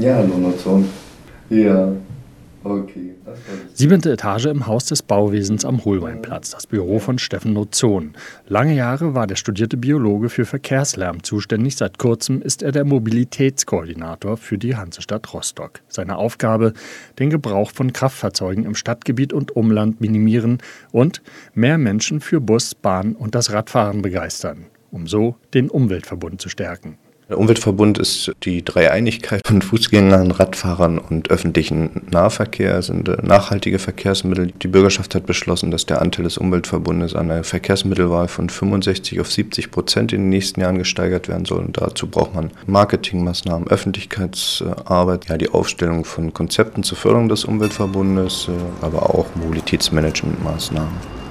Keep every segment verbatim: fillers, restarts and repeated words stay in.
Ja, Donation. Ja, okay. Siebente Etage im Haus des Bauwesens am Holbeinplatz, das Büro von Steffen Nozon. Lange Jahre war der studierte Biologe für Verkehrslärm zuständig. Seit kurzem ist er der Mobilitätskoordinator für die Hansestadt Rostock. Seine Aufgabe: den Gebrauch von Kraftfahrzeugen im Stadtgebiet und Umland minimieren und mehr Menschen für Bus, Bahn und das Radfahren begeistern, um so den Umweltverbund zu stärken. Der Umweltverbund ist die Dreieinigkeit von Fußgängern, Radfahrern und öffentlichen Nahverkehr. Es sind nachhaltige Verkehrsmittel. Die Bürgerschaft hat beschlossen, dass der Anteil des Umweltverbundes an der Verkehrsmittelwahl von fünfundsechzig auf siebzig Prozent in den nächsten Jahren gesteigert werden soll. Und dazu braucht man Marketingmaßnahmen, Öffentlichkeitsarbeit, ja, die Aufstellung von Konzepten zur Förderung des Umweltverbundes, aber auch Mobilitätsmanagementmaßnahmen.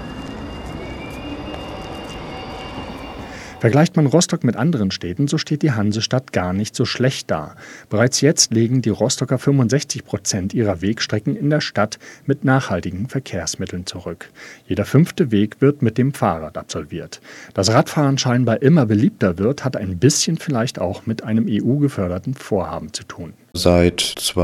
Vergleicht man Rostock mit anderen Städten, so steht die Hansestadt gar nicht so schlecht da. Bereits jetzt legen die Rostocker fünfundsechzig Prozent ihrer Wegstrecken in der Stadt mit nachhaltigen Verkehrsmitteln zurück. Jeder fünfte Weg wird mit dem Fahrrad absolviert. Dass Radfahren scheinbar immer beliebter wird, hat ein bisschen vielleicht auch mit einem E U-geförderten Vorhaben zu tun. Seit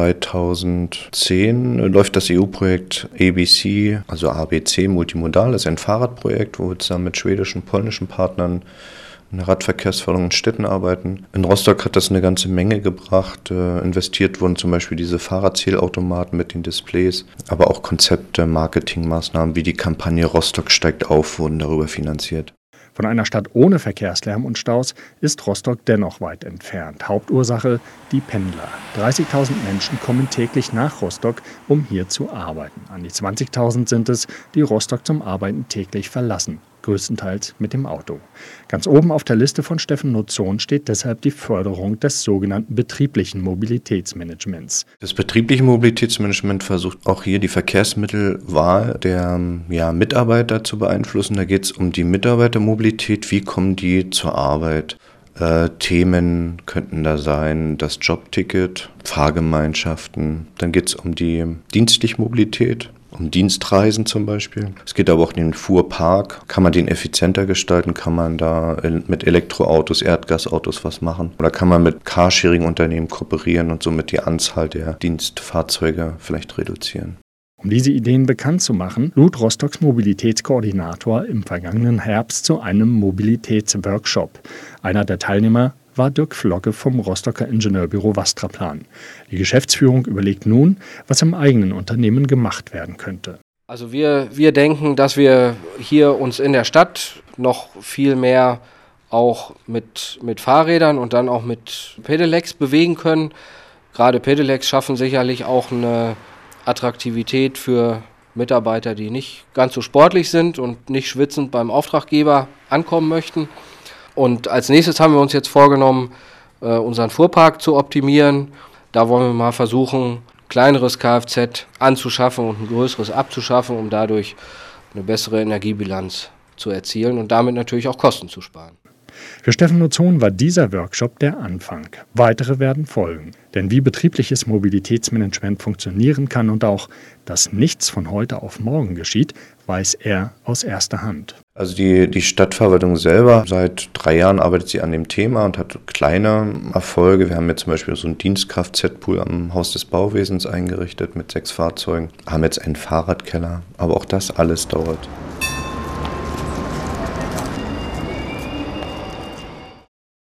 zweitausendzehn läuft das E U-Projekt A B C, also A B C Multimodal. Das ist ein Fahrradprojekt, wo wir zusammen mit schwedischen, polnischen Partnern in der Radverkehrsförderung in Städten arbeiten. In Rostock hat das eine ganze Menge gebracht. Äh, investiert wurden zum Beispiel diese Fahrradzählautomaten mit den Displays, aber auch Konzepte, Marketingmaßnahmen wie die Kampagne Rostock steigt auf wurden darüber finanziert. Von einer Stadt ohne Verkehrslärm und Staus ist Rostock dennoch weit entfernt. Hauptursache: die Pendler. dreißigtausend Menschen kommen täglich nach Rostock, um hier zu arbeiten. An die zwanzigtausend sind es, die Rostock zum Arbeiten täglich verlassen, größtenteils mit dem Auto. Ganz oben auf der Liste von Steffen Nozon steht deshalb die Förderung des sogenannten betrieblichen Mobilitätsmanagements. Das betriebliche Mobilitätsmanagement versucht auch hier die Verkehrsmittelwahl der ja, Mitarbeiter zu beeinflussen. Da geht es um die Mitarbeitermobilität, wie kommen die zur Arbeit. Äh, Themen könnten da sein, das Jobticket, Fahrgemeinschaften. Dann geht es um die dienstliche Mobilität, um Dienstreisen zum Beispiel. Es geht aber auch um den Fuhrpark. Kann man den effizienter gestalten? Kann man da mit Elektroautos, Erdgasautos was machen? Oder kann man mit Carsharing-Unternehmen kooperieren und somit die Anzahl der Dienstfahrzeuge vielleicht reduzieren? Um diese Ideen bekannt zu machen, lud Rostocks Mobilitätskoordinator im vergangenen Herbst zu einem Mobilitätsworkshop. Einer der Teilnehmer war Dirk Flocke vom Rostocker Ingenieurbüro Vastraplan. Die Geschäftsführung überlegt nun, was im eigenen Unternehmen gemacht werden könnte. Also wir, wir denken, dass wir hier uns in der Stadt noch viel mehr auch mit, mit Fahrrädern und dann auch mit Pedelecs bewegen können. Gerade Pedelecs schaffen sicherlich auch eine Attraktivität für Mitarbeiter, die nicht ganz so sportlich sind und nicht schwitzend beim Auftraggeber ankommen möchten. Und als nächstes haben wir uns jetzt vorgenommen, unseren Fuhrpark zu optimieren. Da wollen wir mal versuchen, kleineres Kfz anzuschaffen und ein größeres abzuschaffen, um dadurch eine bessere Energiebilanz zu erzielen und damit natürlich auch Kosten zu sparen. Für Steffen Nozon war dieser Workshop der Anfang. Weitere werden folgen. Denn wie betriebliches Mobilitätsmanagement funktionieren kann und auch, dass nichts von heute auf morgen geschieht, weiß er aus erster Hand. Also die, die Stadtverwaltung selber, seit drei Jahren arbeitet sie an dem Thema und hat kleine Erfolge. Wir haben jetzt zum Beispiel so einen Dienstkraft-Z-Pool am Haus des Bauwesens eingerichtet mit sechs Fahrzeugen, haben jetzt einen Fahrradkeller, aber auch das alles dauert.